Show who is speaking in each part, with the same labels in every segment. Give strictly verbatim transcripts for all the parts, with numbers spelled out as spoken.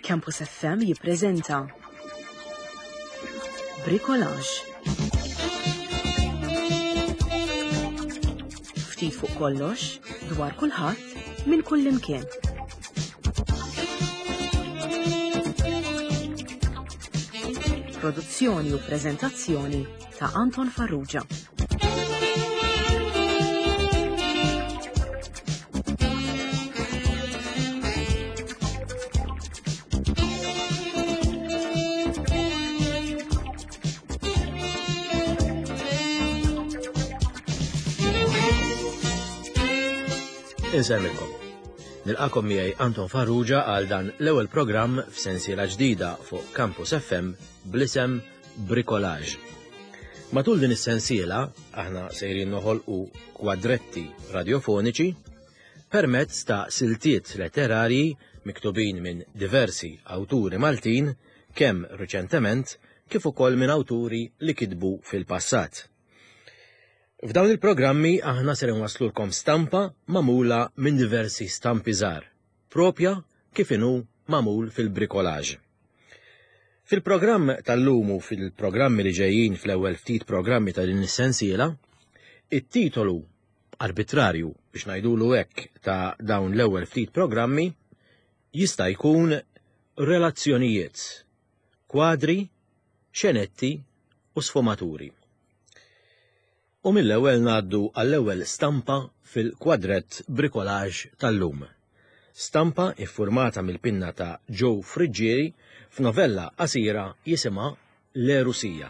Speaker 1: Campus F M jippreżenta Bricolage. Ftit fuq kollox, dwar kulħadd, minn kull imkien. Produzzjoni u preżentazzjoni ta' Anton Farrugia.
Speaker 2: Insemmilkom. Nilqakom miegħi Anton Farrugia għal dan l-ewwel programm f'sensiela ġdida fuq Campus F M bl-isem Bricolage. Matul din is-sensiela aħna sejrin noħolqu kwadretti radiofoniċi permezz ta' siltiet letterarji miktubin minn diversi awturi Maltin kemm riċentement kif ukoll minn awturi li kitbu fil-passat. F'dawn il-programmi aħna ser nwaslulkom stampa magħmula minn diversi stampi żgħar, propja kif inhu magħmul fil-bricolage. Fil-programm tal-lum u fil-programmi li ġejjin fl-ewwel ftit programmi ta' din is-sensiela, it-titolu arbitrarju biex ngħidulu hekk ta' dawn l-ewwel ftit programmi jista' jkun relazzjonijiet, kwadri, xenetti u sfumaturi. U mill-ewwel ngħaddu għall-ewwel stampa fil-kwadrett bricolage tal-lum. Stampa iffurmata mill-pinna ta' Joe Frigieri f'novella qasira jisimha L-Erusija.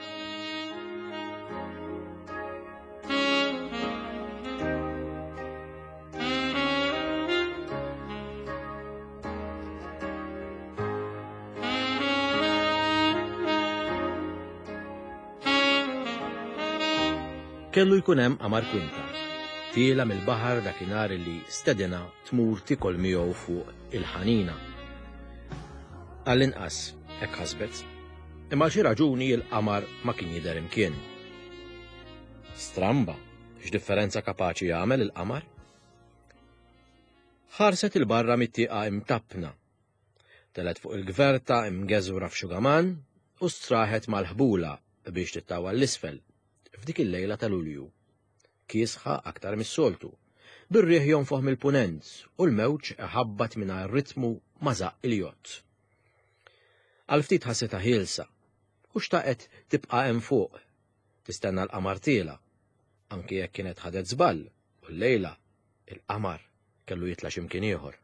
Speaker 2: Kellu jkun hemm qamar kwinta, tiela mill-baħar dakinhar li stedina tmur tikol miegħu fuq il-ħanina. Għall-inqas hekk ħasbet, imma xi raġuni l-qamar ma kien jidher imkien. Stramba, x'differenza kapaċi jagħmel il-qamar? Ħarset il-barra mit-tieqa imtappna, telet fuq il-gverta imgeżwra f'xugaman u straħet mal-ħbula biex tittawa l-isfel. F'dik il-lejla ta' Lulju. Kiesħa aktar mis-soltu, bir-riħ jonfoħ mill-punent u l-mewġ ħabbat mingħajr ritmu ma żaq il-jott. Għal ftit ħassitha ħielsa u xtaqet tibqa' hemm fuq, tistenna l-qamar tiela, anki jekk kienet ħadet żball u l-lejla il-qamar kellu jitla' x'imkien ieħor.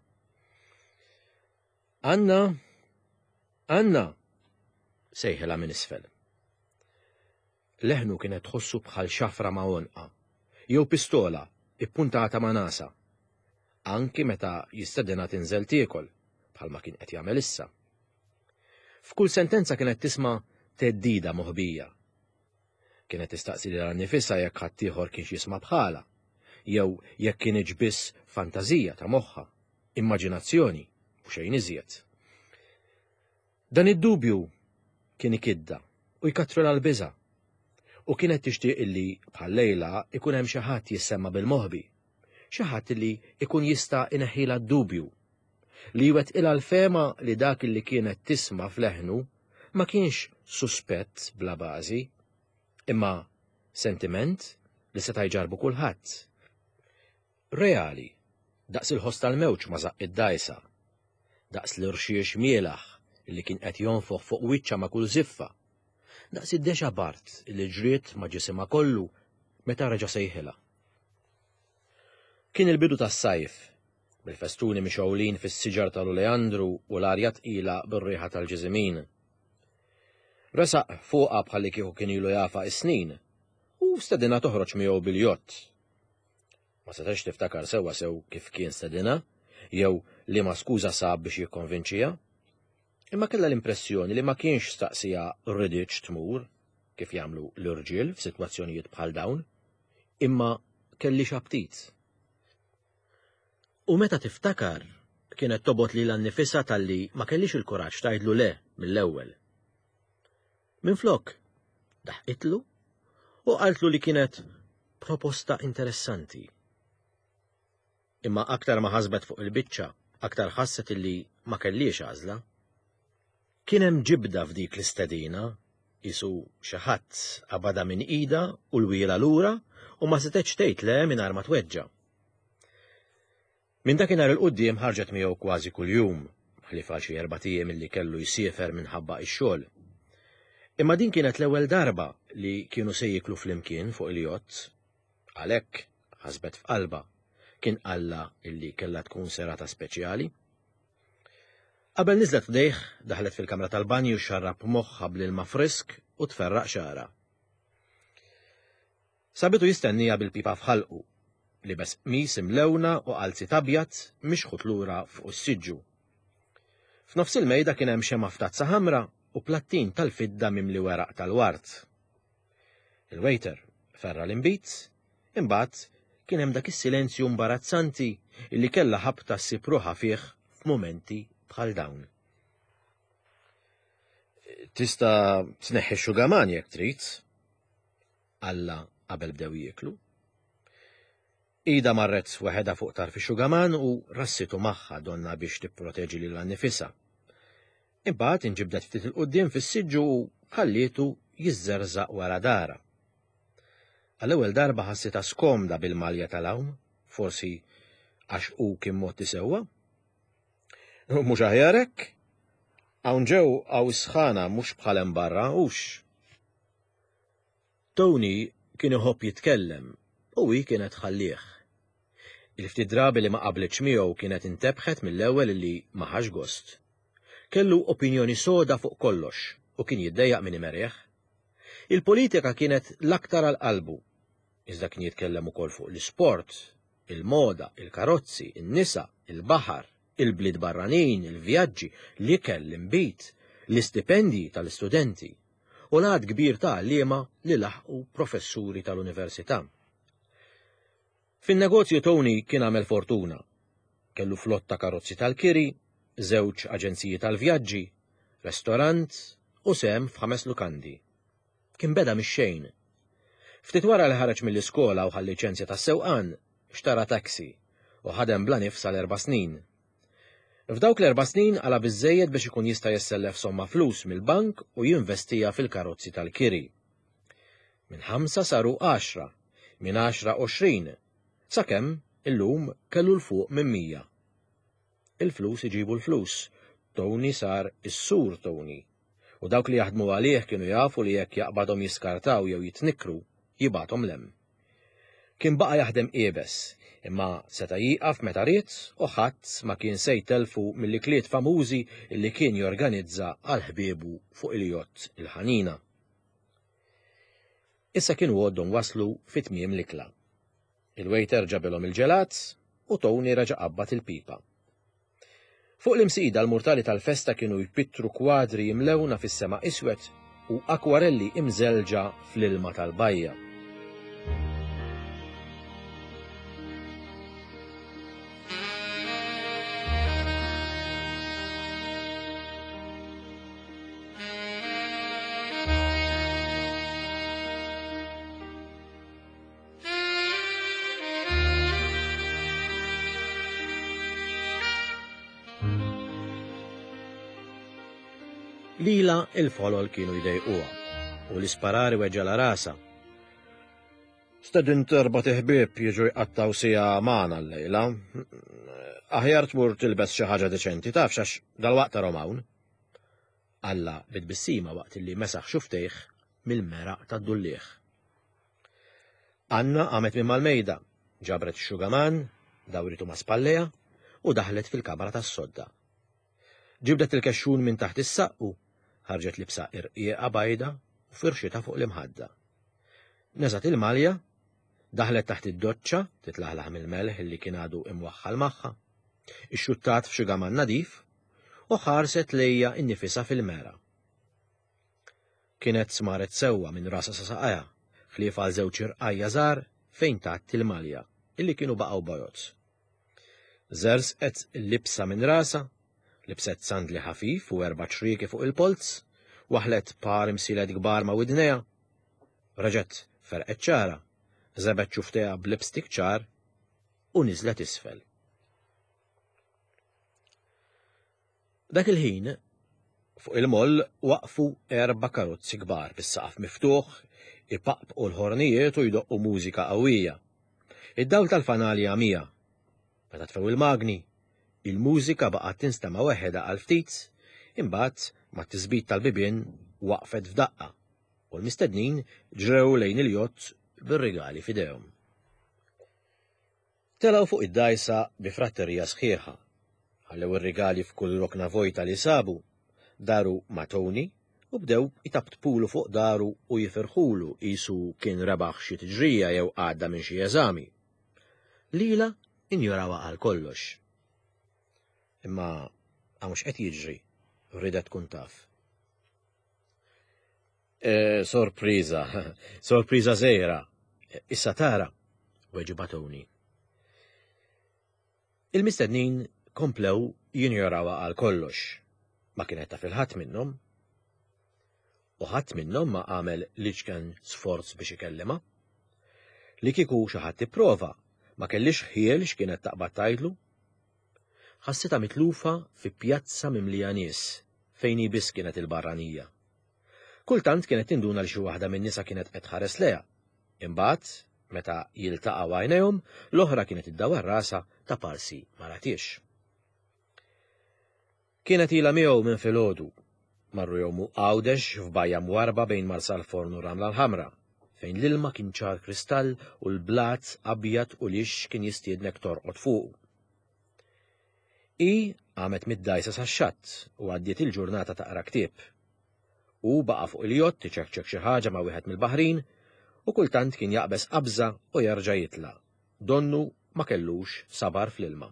Speaker 2: Anna, Anna, sejħilha minn isfel. Leħnu kienet tħossu bħal xafra ma' onqa, jew pistola ippuntata ma' nasa, anki meta jistedina tinżel tiekol bħalma kien qed jagħmel issa. F'kull sentenza kienet tisma' teddida moħbija. Kienet tistaqsi lilha nnifisha jekk ħadd ieħor kienx jisma' bħala, jew jekk kienx biss fantażija ta' moħħha, immaġinazzjoni u xejn iżjed. Dan id-dubju kien ikidda u jkattrela l-biża'. U kienet tixtieq illi bħal lejla ikun hemm xi ħadd jissemma bil-moħbi, xi ħadd illi ikun jista' ineħħilha d-dubju, li jwettqilha l-fema li dak illi kienet tisma' f'leħnu ma kienx suspett bla bażi, imma sentiment li seta' jġarbu kulħadd. Reali, daqs il-ħoss tal-mewġ ma żaq id-dajsa, daqs l-irxiex mielaħ illi kien qed jonfoħ fuq wiċċa ma' kull żiffa, daqs id-dexa bart li ġriet ma' ġisimha kollu meta reġa' sejħilha. Kien il-bidu tas-sajf, bil-festuni mixgħulin fis-siġar tal-Oleandru u l-arja tqila bir-riħa tal-ġiżimin. Resaq fuqha bħalli kieku kien ilu jafa' is-snin u stedina toħroġ miegħu bil-jott. Ma setax tiftakar sewwa sew kif kien stedina, jew li ma skuża sab biex jikkonvinċiha. Imma kellha l-impressjoni li ma kienx staqsija rridiċ tmur kif jagħmlu l-irġiel f'sitwazzjonijiet bħal dawn, imma kelli xabtit. U meta tiftakar kienet tobot lilha nnifisha talli ma kellix il-kuraġġ tgħidlu le mill-ewwel. Minflok daħqitlu u qaltlu li kienet proposta interessanti. Imma aktar ma ħasbet fuq il-biċċa, aktar ħasset illi ma kellix għażla, Kien hemm ġibda f'dik l-istedina, isu xi ħadd qabada minn ida u l-wiela lura u ma setgħetx tgħid le mingħajr ma tweġġa'. Minn dakinhar il-qudiem ħarġet miegħu kważi kuljum, ħlief għal xi erba' ijiem illi kellu jsiefer minħabba x-xogħol. Imma din kienet l-ewwel darba li kienu se jiklu flimkien fuq il-jott, għalhekk ħasbet f'qalba kien qalla illi kellha tkun serata speċjali. Qabel niżlet f'dejh daħlet fil-kamra tal-banju xarrab moħħa bl-ilma frisk u tferraq xara. Sabitu jistennija bil-pipa f'ħalqu li bes qmis imlewna u qalzi tabjat mixħut lura fuq is-siġġu. F'nofs il-mejda kien hemm xema f'tazza ħamra u plattin tal-fidda mimli weraq tal-wart. Il-waiter ferra l-imbit, imbagħad kien hemm dak is-silenzju imbarazzanti illi kellha ħabta ssib ruħha fih f'mumenti bħal dawn. Tista' tneħħi x-xugaman jekk trid, alla qabel bdew jieklu. Ida marret waħedha fuq tarf ix-xugaman u rassitu magħha donna biex tipproteġi lilha nnifisha. Imbagħad inġibdet ftit il-qudiem fis-siġġu u ħallietu jiżżerżaq wara dara. Għall-ewwel darba ħassitha skomda bil-malja tal-hawn, forsi għax hu kien mod isewwa. Mhux aħjar hekk? Hawn ġew hawn is-sħana mhux bħal hemm barra hux. Tony kien iħobb jitkellem u hi kienet ħallih. Il-ftit drabi li ma qablitx miegħu kienet intebħet mill-ewwel li ma ħax gost. Kellu opinjoni soda fuq kollox u kien jiddejjaq min imerjeħ. Il-politika kienet l-aktar għal qalbu, iżda kien jitkellem ukoll fuq l-isport, il-moda, il-karozzi, in-nisa, il-baħar, il-bliet barranin, il-vjaġġi, l-ikel, l-imbit, l-istipendji tal-istudenti u l-għad kbir ta' għalliema li laħqu professuri tal-università. Fin-negozju Tony kien għamel fortuna. Kellu flotta karozzi tal-kiri, żewġ aġenziji tal-vjaġġi, restorant u sem f'ħames lukandi. Kien beda mix-xejn. Ftit wara li ħareġ mill-iskola u ħal liċenzja tas-sewqan, xtara taksi u ħadem bla nifs għal erba' snin. F'dawk l-erba' snin għala biżżejjed biex ikun jista' jessellef somma flus mill-bank u jinvestija fil-karozzi tal-kiri. Minn ħamsa saru għaxra, minn għaxra għoxrin, sakemm illum kellu l-fuq minn mija. Il-flus iġibu l-flus. Tony sar is-sur Tony. U dawk li jaħdmu għalih kienu jafu li jekk jaqbadhom jiskartaw jew jitnikru, jibatom lem. Kien baqa' jaħdem qiebes, imma seta' jieqaf meta ried u ħadd ma kien se jtelfu mill-ikliet famużi li kien jorganizza għal ħbiebu fuq il-jott il-ħanina. Issa kienu għoddhom waslu fit-tmiem l-ikla. Il-waiter ġabilhom il-ġelat u Tony reġa' qabbad il-pipa. Fuq l-imsida l-murtali tal-festa kienu jpittru kwadri jimlewna fis-sema iswed u akwarelli imżelġa fl-ilma tal-bajja. Lila il-folol kienu jdejquha u l-isparari weġġa' rasa. Stedin terba' tiħbieb jiġu jqattaw sija magħna llejla. Aħjar tmur tilbes xi ħaġa deċenti tafx għax dalwaqt tarhom hawn. Alla bitbissima waqt illi mesaħ xuftejh mill-meraq tad-dullieħ. Anna qamet minn mal-mejda, ġabret ix-xugaman, dawritu ma' spalleja u daħlet fil-kamra tas-sodda. Ġibdet il-kexxun minn taħt is-saqqu, ħarġet libsa irqieqa bajda u firxita fuq l-imħadda. Neżat il-malja, daħlet taħt id-doċċa titlaħlaħ mill-melħ illi kien għadu imwaħħal magħha, ixxuttat f'xugaman nadif u ħarset lejja innifisha fil-mera. Kienet smaret sewwa minn rasa sa saqajja, ħlief għal żewġ irqajja żgħar fejn tat il-malja illi kienu baqgħu bojozz. Żersqet il-libsa minn rasa, libset sandli ħafif u erba' ċrieki fuq il-polz, waħlet par imsilet kbar ma' widneja. Reġgħet ferqet ċara, żebet ċufteha b'lipstick ċar u niżlet isfel. Dak il-ħin Fuq il-moll waqfu erba' karozzi kbar bis-saqaf miftuħ, ipaqbqu l-ħornijiet u jdoqqu mużika qawwija. Id-dawl tal-fanali għamija. Meta tfew il-magni, il-mużika baqgħet tinstema' weħeda għal ftit, imbagħad mat-tiżbit tal-bibien waqfet f'daqqa u l-mistednin ġrew lejn il-jott bir-rigali f'idejhom. Telgħu fuq id-dgħajsa bi fratterija sħiħa, ħallew ir-rigali f'kull rokna vojta li sabu, daru ma' Tony u bdew jitabtpulu fuq daru u jifirħulu qisu kien rebaħ xi tiġrija jew għadda minn xi eżami. Lila injorawha għal kollox. Imma hawnx qed jiġri, rridet tkun taf. E, sorpriża, sorpriża żgħira. Issa tara, weġiba Tony. Il-mistednin komplew jinjorawha għal kollox. Ma kienet taf il-ħadd minnhom. U ħadd minnhom ma għamel li kien sforz biex ikellima. Li kieku xi ħadd ipprova ma kellix ħiel x'kienet taqbad tgħidlu. Ħassitha mitlufa fi pjazza mimlija nies fejn hi biss kienet il-barranija. Kultant kienet tinduna li xi waħda min-nisa kienet qed tħares leha. Imbagħad, meta jiltaqgħu għajnejhom, l-oħra kienet iddawar rasa ta' parsi ma ratix. Kienet ilha miegħu minn filgħodu, marru jowmu għawdex f'bajja mwarba bejn Marsal Forn u Ramla l-Ħamra, fejn l-ilma kien ċar kristall u l-blat abjad u lix kien jistiednek torqod fuq. I għamet mid-dgħajsa sax-xatt u għaddiet il-ġurnata taqra ktieb. U baqa' fuq il-jott iċekkċekk xi ħaġa ma' wieħed mill-baħrin u kultant kien jaqbes qabża u jerġa' jitla', donnu ma kellux sabar fl-ilma.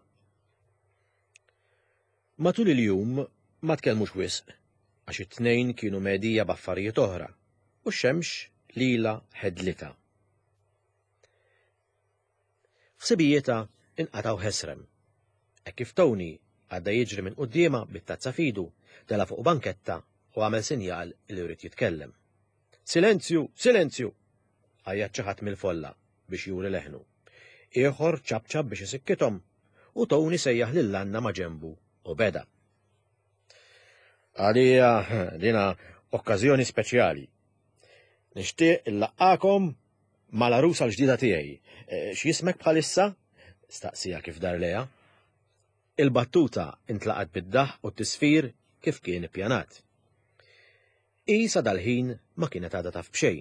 Speaker 2: Matul il-jum ma tkellmux wisq, għax it-tnejn kienu medija b'affarijiet oħra, u x-xemx lila ħedlita. F'sibijieta inqataw ħesrem. Hekk kif Tony għadda jiġri minn qudiema bit-tazza fidu, tela fuq banketta u għamel sinjal li jrid jitkellem. Silenzju, silenzju! Għajjat xi ħadd mill-folla biex juri leħnu. Ieħor ċabċab biex isikkithom u Tony sejjaħ lil Anna ma' ġenbu u beda. Għalija dina okkażjoni speċjali. Nixtieq illaqgħakom mal-arusa l-ġdida tiegħi. X'jismek bħalissa? Staqsija kif dar leha. Il-battuta intlaqat bid-daħ u t-tisfir kif kien ippjanat. I sa dal-ħin ma kienet għadha taf b'xejn.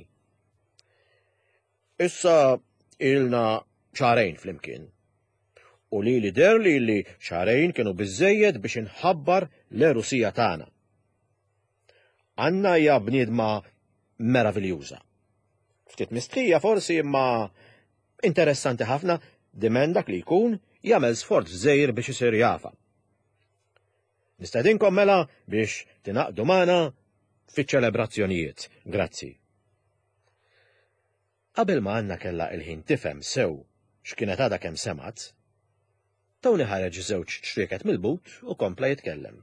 Speaker 2: Issa ilna xarejn flimkien. U li li der li li xarejn kienu biżżejjed biex inħabbar l-erusija tagħna. Anna hija bniedma meraviljuża. Ftit mistħija forsi imma interessanti ħafna dimen dak li jkun jagħmel sforz żgħir biex isir jafa. Nistedinkom mela biex tinaqdu magħna fiċ-ċelebrazzjonijiet. Grazzi. Qabel ma Anna kellha il-ħin tifhem sew x'kienet għadha kemm semat, Tony ħareġ żewġ ċrieket mill-but u kompla jitkellem.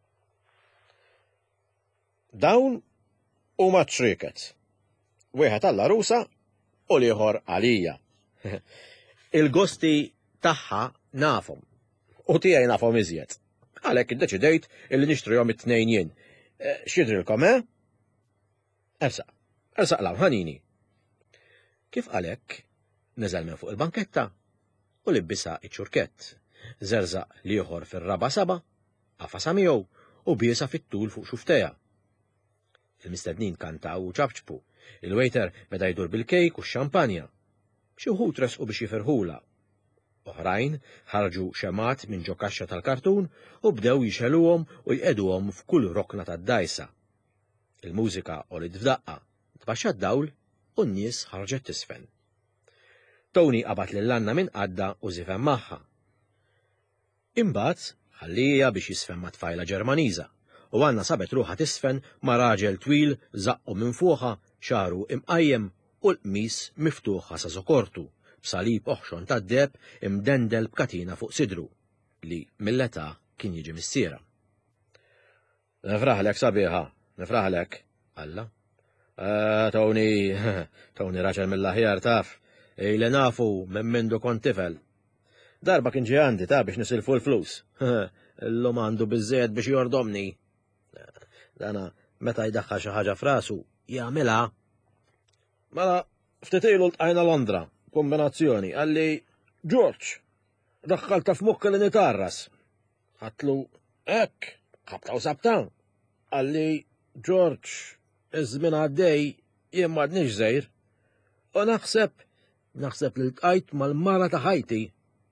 Speaker 2: Dawn huma ċrieket. Wieħed għall-arusa u l-ieħor għalija. Il-gosti tagħha nafhom u tiegħi nafhom iżjed. Għalhekk iddeċidejt illi nixtrihom it-tnejn jien. X'jidrilkom, eh? Ersaq, ersaq law ħanini. Kif għalhekk neżel minn fuq il-banketta u libbisa iċ-ċurkett. Żerżaq l-ieħor fir-raba saba, qafasa miegħu u biesa fit-tul fuq xufteja. Il-mistednin kantaw u ċabċbu, il-waiter meta jdur bil-kejk u x-xampanja. Xi wħud resqu biex jifirħula. Oħrajn ħarġu xemat minn ġo kaxxa tal-kartun u bdew jixeluhom u jqeduhom f'kull rokna tad-dgħajsa. Il-mużika olit f'daqqa, tbaxxa d-dawl u n-nies ħarġet tisfen. Tony qabad lil Anna minn qadda u żifhem magħha. Imbagħad ħallija biex jisfen ma' tfajla Ġermaniża u Anna sabet ruħha tisfen ma' raġel twil żaqqu minn fuqha xaru imqajjem u l-qmis miftuħa sa sokortu b'salib oħxon tad-deb imdendel b'katina fuq sidru li mill-età kien jiġi missiera. Nifraħlek sabiħa, nifraħlek, Alla. Tony, Tony raġel mill-aħjar taf, ili nafu minn mindu kont tifel. Darba kien ġi għandi ta' biex nisilfu l-flus. L-lum għandu biżżejjed biex jordomni. Dana meta jdaħħal xi ħaġa f'rasu jagħmilha. Mela ftit ilu ltqajna Londra, kombinazzjoni, għalli George, daħħalta f'mukka li nitarras. Ħatlu hekk, ħabta u sabta. Għalli George, iż-żmien għaddej jien m'għadniex żgħir. U naħseb, naħseb li ltqajt mal-mara ta' ħajti.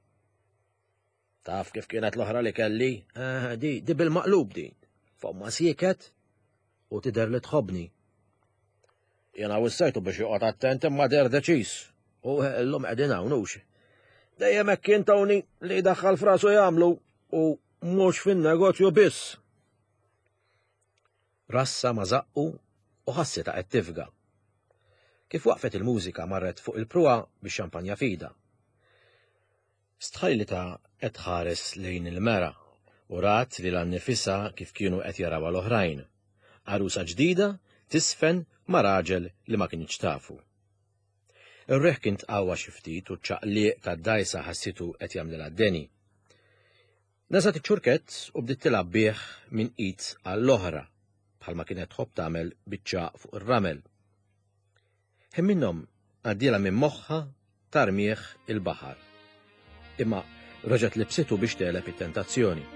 Speaker 2: Taf kif kienet l-oħra li kelli? Ah, di, di bil-maqlub di. Fomma sieket u tidher li tħobbni. Jena wissajtu biex joqgħod attent imma der deċiż. U llum qegħdin hawnux. Dejjem hekk kien tawni li jdaħħal f'rasu jagħmlu u mhux fin-negozju biss. Rassa ma zaqqu u ħassita qed tifga. Kif waqfet il-mużika marret fuq il-prua biex xampanja fida. Stħajlita qed ħares lejn il-mera u rat li l-annifisa kif kienu qed jarawha l-oħrajn. Arusa ġdida tisfen ma' raġel li ma kienx tafu. Ir-reħ kien tqawwa xi ftit u ċ-ċaqliq tad-dajsa ħassitu qed jagħmlilha d-deni. Nasat iċ-ċurkett u bdiet tilgħab bih minn id għall-oħra bħalma kienet tħobb tagħmel biċċaq fuq ir-ramel. Hemm minnhom għaddiela minn moħħha tarmieħ il-baħar. Imma reġgħet libsitu biex teleb it-tentazzjoni.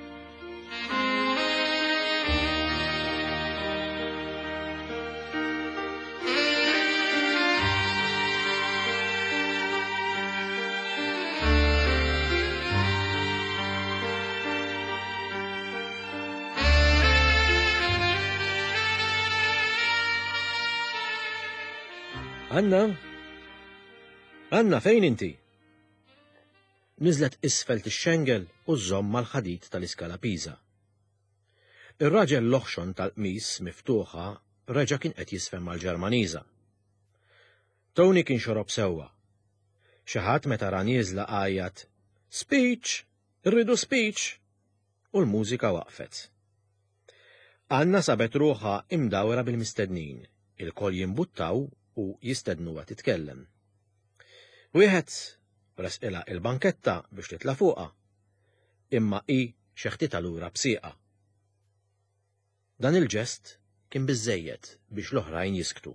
Speaker 2: Anna? Anna, fejn inti? Niżlet isfel tix-xengel u żomm mal-ħadid tal-iskala Pisa. Ir-raġel l-oħxon tal-qmis miftuħa reġa' kien qed jisfem mal-Ġermaniża. Tony kien xorob sewwa. Xi ħadd meta ra nieżla qajjat Speech! Irridu speech! U l-mużika waqfet. Anna sabet ruħha imdawra bil-mistednin, il-koll jimbuttaw u jistednuha titkellem. Wieħed resqilha il-banketta biex titla' fuqha, imma hi xeħtitha lura bsieqa. Dan il-ġest kien biżżejjed biex l-oħrajn jisktu.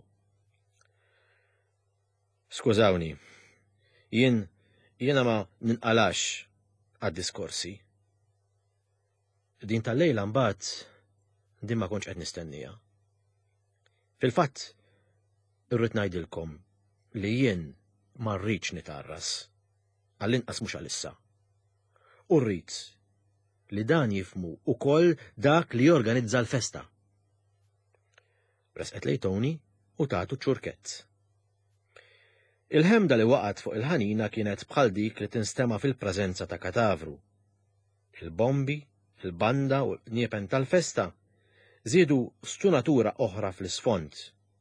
Speaker 2: Skużawni, jien jiena ma ninqalax għad-diskorsi. Din tal-lejla mbagħad din ma kontx qed nistennija. Fil-fatt, irrid ngħidilkom li jien ma rridx nitarras, għall-inqas mhux għalissa. U rrid li dan jifmu ukoll dak li jorganizza l-festa. Resqet lejn Tony u tagħtu ċurkett. Il-ħemda li waqgħet fuq il-ħanina kienet bħal dik li tinstema' fil-preżenza ta' katavru. Il-bombi, il-banda u l-niepen tal-festa żiedu stunatura oħra fl-isfond.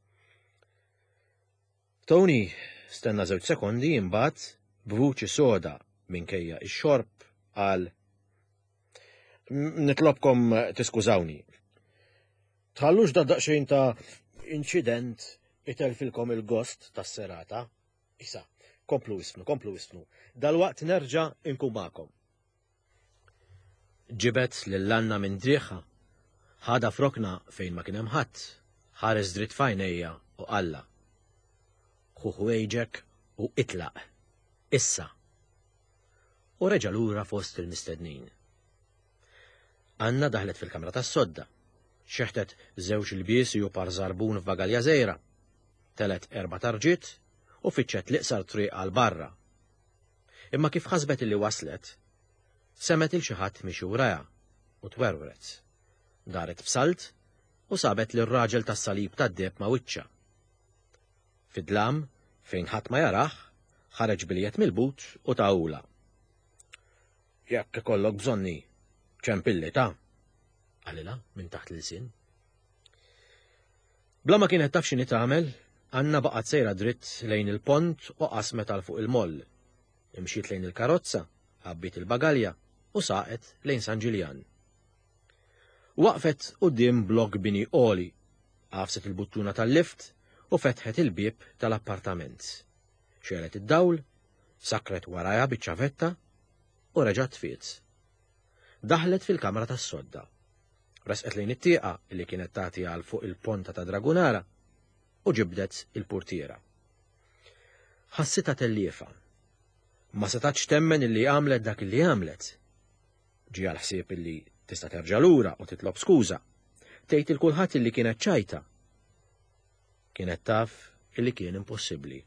Speaker 2: Tony stenna żewġ sekondi imbagħad b'vuċi soda minkejja x-xorb qal Nitlobkom tiskużawni. Tħallux da daqsxejn ta' inċident itelfilkom il-gost tas-serata. Issa, komplu isfnu, komplu isfnu. Dalwaqt nerġa' inkun magħkom. Ġibet lill-Anna minn drieħa, ħada frokna fejn ma kien hemm ħadd, ħares dritt f'għajnejja u qalla. Ħuħu ejġek u itlaq. Issa. U reġa' lura fost il-mistednin. Anna daħlet fil-kamra tas-sodda. Xeħtet żewġ ilbiesi u par żarbun f'bagalja żgħira. Telet erba' tarġiet u fiċċet l-iqsar triq għal barra. Imma kif ħasbet illi waslet, semet il xi ħadd mixi waraha u twerwret. Daret b'salt u sabet lir raġel tas-salib tad-deb ma' wiċċa. Fid-dlam, fejn ħadd ma jarah, ħareġ biljett mill-but u tawla. Jekk ikollok bżonni, ċempilli ta' għalila minn taħt l-sin. Bla ma kienet taf x'inhi tagħmel, Anna baqgħet sejra dritt lejn il-pont u qasmet għal fuq il-moll. Imxiet lejn il-karozza, ħabbit il-bagalja u saqet lejn San Ġiljan. Waqfet quddiem blok bini qoli, qafset il-buttuna tal-lift u fetħet il-bieb tal-appartament. Xelet id-dawl, sakret warajha biċ-ċavetta u reġgħet tfiet. Daħlet fil-kamra tas-sodda. Resqet lejn it-tieqa li kienet tagħti għal fuq il-ponta ta' Dragunara u ġibdet il-portiera. Ħassitha telliefa. Ma setax temmen illi għamlet dak illi għamlet. Ġi għal ħsieb illi tista' terġa' lura u titlob skuża. Tgħid il kulħadd illi kienet ċajta. Kienet taf illi kien impossibbli.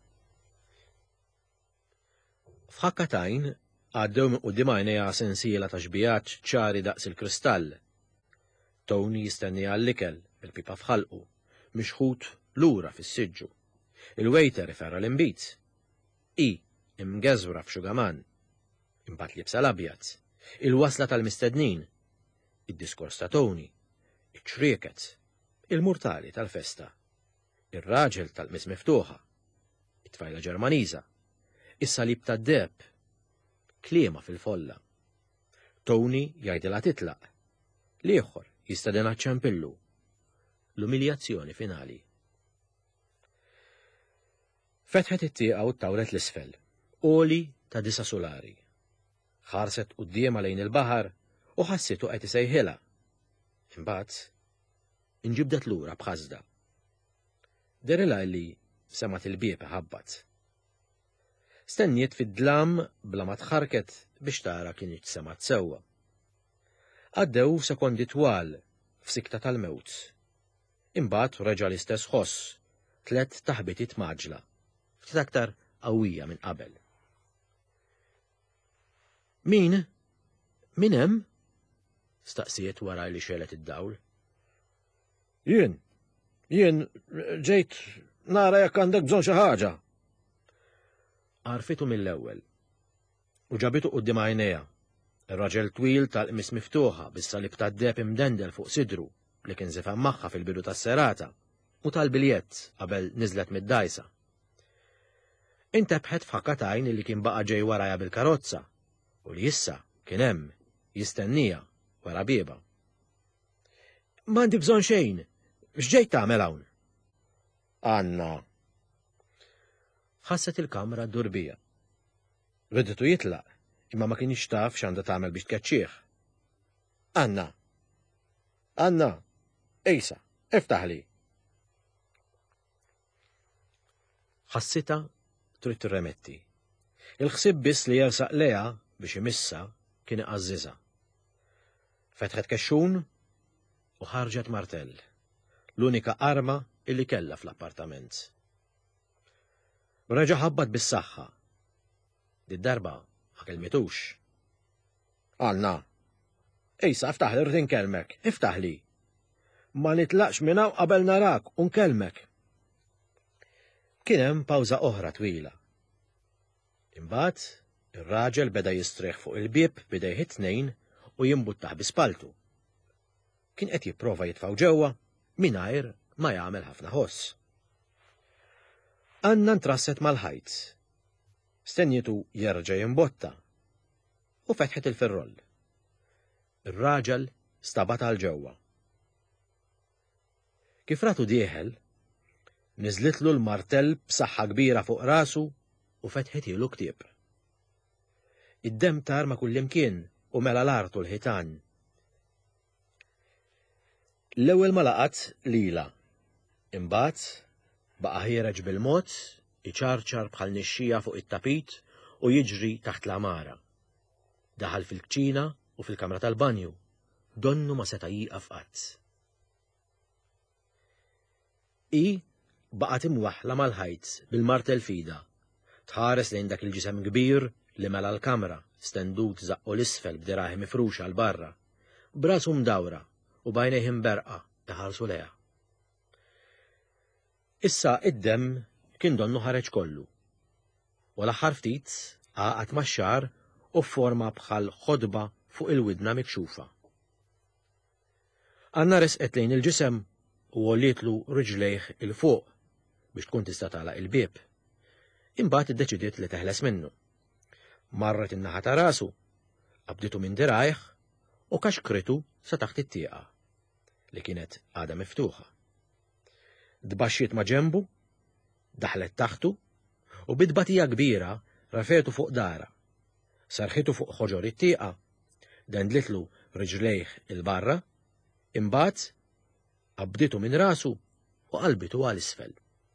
Speaker 2: F'ħakkatajn għaddew minn quddiem għajnejha sensiela ta' xbijat ċari daqs il-kristall. Tony jistenni għall-ikel bil-pipa fħalqu, mixħut lura fis-siġġu. Il-waiter iferra l-imbit. I imgeżwra f'xugaman. Imbagħad libsa l-abjad. Il-wasla tal-mistednin. Id-diskors ta' Tony. Iċ-ċrieket. Il-murtali tal-festa. Ir-raġel tal-qmis miftuħa. It-tfajla Ġermaniża. Is-salib tad-deb. Kliema fil-folla. Tony jgħidilha titlaq. L-ieħor jistedinha ċempillu. L-umiljazzjoni finali. Fetħet it-tieqa u tawret l-isfel. Oli ta' disa solari. Ħarset qudiema lejn il-baħar u ħassitu qed isejħilha. Imbagħad inġibdet lura b'ħażda. Derilha li semat il-bieb iħabbat. Stenniet fid-dlam bla ma tħarket biex tara kien semat sewwa. Għaddew sekondi twal f'sikta tal-mewt. Imbagħad reġa' l-istess ħoss, tlet taħbitiet maġla, ftit aktar qawwija minn qabel. Min? Min hemm? Staqsiet wara li xelet id-dawl. Jien, jien ġejt nara jekk għandek bżonn xi ħaġa. Għarfitu mill-ewwel u ġabitu quddiem għajnejha. Ir-raġel twil tal-qmis miftuħa bis-salib tad-deb imdendel fuq sidru li kien żifhem magħha fil-bidu tas-serata u tal-biljett qabel niżlet mid-dajsa. Intebħet f'ħakkatajn li kien baqa' ġej warajja bil-karozza u li issa kien hemm jistennija wara bieba. M'għandi bżonn xejn, x'ġejt tagħmel hawn? Anna. Ħasset il-kamra d-durbija. Riditu jitlaq, imma ma kienx taf x'għandha tagħmel biex tkeċċih. Anna. Anna. Ejsa, iftaħli. Ħassita trid tirremetti. Il-ħsieb biss li jersaq leha biex imissa kien iqażżiżha. Fetħet kexxun u ħarġet martell, l-unika arma illi kellha fl-appartament. Reġa' ħabbat bis-saħħa. Did-darba ma kelmitux. Anna, ejsa iftaħli rrid inkellmek, iftaħli. Ma nitlaqx minn hawn qabel narak u nkellmek. Kien hemm pawża oħra twila. Imbagħad ir-raġel beda jistrieħ fuq il-bieb bidejh it-tnejn u jimbuttaħ bispaltu. Kien qed jipprova jitfgħu ġewwa mingħajr ma jagħmel ħafna ħoss. Anna ntrasset mal-ħajt. Stennietu jerġa' jimbotta u fetħet il-ferroll. Ir-raġel stabat għal ġewwa. Kif ratu dieħel, niżlitlu l-martell b'saħħa kbira fuq rasu u fetħet ilu ktieb. Id-dem tar ma kullimkien u mela l-artu l-ħitan. L-ewwel ma laqat lila. Imbagħad baqa' ħiereġ bil-mod, iċarċar bħal nixxija fuq it-tapit u jiġri taħt l-amara. Daħal fil-kċina u fil-kamra tal-banju, donnu ma seta' jieqaf qatt. I baqgħet imwaħħla mal-ħajt bil-martel fida, tħares lejn dak il-ġisem kbir li mela l-kamra stendut zaqqu l-isfel b'diraħi mifruxa għal barra, b'rasu mdawra u bajnejh imberqa iħarsu leha. Issa id-dem kien donnu ħareġ kollu. U l-aħħar ftit għaqat max-xar u forma bħal ħodba fuq il-widna mikxufa. Anna resqet lejn il-ġisem u għollietlu riġlejh il-fuq biex tkun tista' tagħlaq il-bieb. Imbagħad iddeċidiet li teħles minnu. Marret in-naħa ta' rasu, qabditu minn dirajh u kaxkritu sa taħt it-tieqa li kienet għadha miftuħa. Dbaxxiet ma' ġenbu, daħlet taħtu u bidbatija kbira rafetu fuq dara. Sarħitu fuq ħoġor it-tieqa, dendlitlu riġlejh il-barra Imbagħad qabditu minn rasu u qalbitu għal isfel.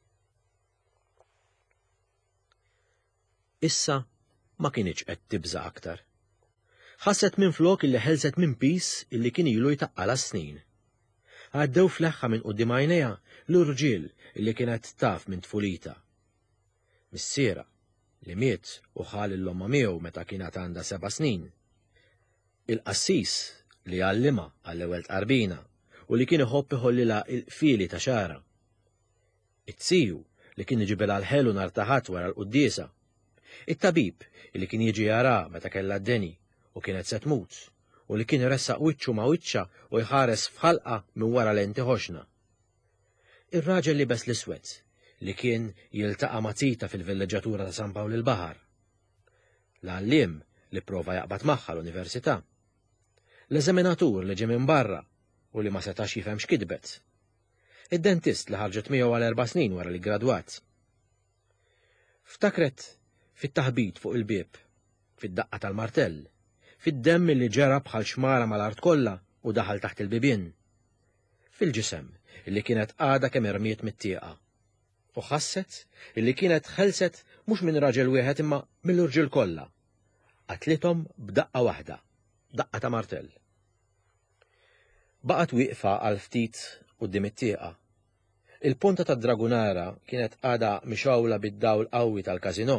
Speaker 2: Issa ma kienx qed tibża aktar. Ħasset minn flok illi ħelset minn pis illi kien ilu jtaqqala snin. Għaddew fleħħa minn quddiem għajnejha l-urġiel illi kienet taf minn tfulita. Missiera li miet u ħal l-omma miegħu meta kienet għandha seba' snin. Il-qassis li għallima għall-ewwel tqarbina u li kien iħobb iħollilha l-fili ta' xara. It-tiju li kien iġibilha l-ħelu nhar ta' ħadd wara l-quddiesa. It-tabib li kien jiġi jara meta kellha d-deni u kienet se tmut u li kien iressaq wiċċu ma' wiċċa u jħares f'ħalqa minn wara lenti ħoxna. Ir-raġel li bes l-iswed li kien jiltaqa' ma' tita fil-villeġġatura ta' San Pawl il-Baħar. L-għalliem li prova jaqbad magħha l-università. L-eżaminatur li ġie minn barra u li ma setax jifhem x'kitbet. Id-dentist li ħarġet miegħu għal erba' snin wara li gradwat. Ftakret fit-taħbit fuq il-bieb, fid-daqqa tal-martell, fid-demm li ġera bħal xmara mal-art kollha u daħal taħt il-bibien. Fil-ġisem illi kienet għada kemm ermiet mit-tieqa. U ħasset illi kienet ħelset mhux minn raġel wieħed imma mill-urġiel kollha. Qatlithom b'daqqa waħda, daqqa ta' martell. Baqgħet wieqfa għal ftit quddiem it-tieqa. Il-punta tad-dragunara kienet għada mixawla bid-dawl qawwi tal-każinò.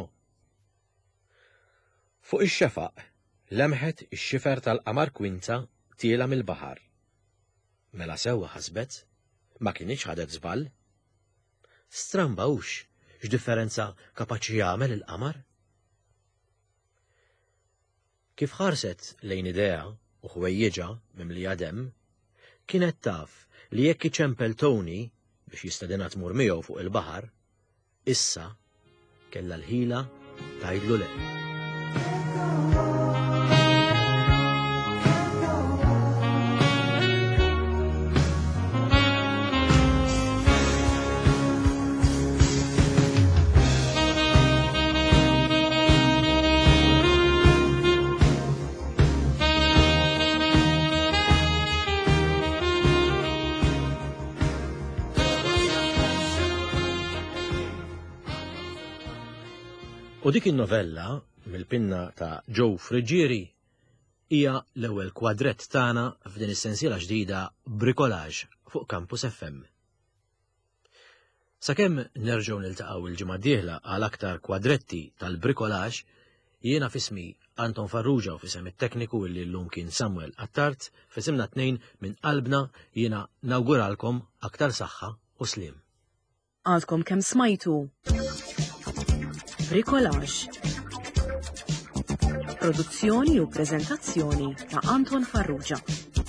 Speaker 2: Fuq ix-xefaq lemħet ix-xifer tal-qamar kwinta tiela mill-baħar. Mela sewwa ħasbet, ma kienx ħadet żball. Stramba hux x'differenza kapaċi jagħmel il-qamar? Kif ħarset lejn idea u ħwejjeġa mimlija demm, kienet taf li jekk iċempel Tony biex jistedinha tmur miegħu fuq il-baħar, issa kellha l-ħila tgħidlu le. U dik in-novella mill-pinna ta' Joe Frigieri hija l-ewwel kwadrett tagħna f'din is-sensiela ġdida Bricolage fuq Campus F M. Sakemm nerġgħu niltaqgħu il-ġimgħa d-dieħla għal aktar kwadretti tal-Bricolage, jiena f'ismi Anton Farrugia u f'isem it-tekniku illi llum kien Samuel Attart, f'isimna tnejn minn qalbna jiena nawguralkom aktar saħħa u sliem.
Speaker 1: Għadkom kemm smajtu Bricolage. Produzzjoni u preżentazzjoni ta' Anton Farrugia.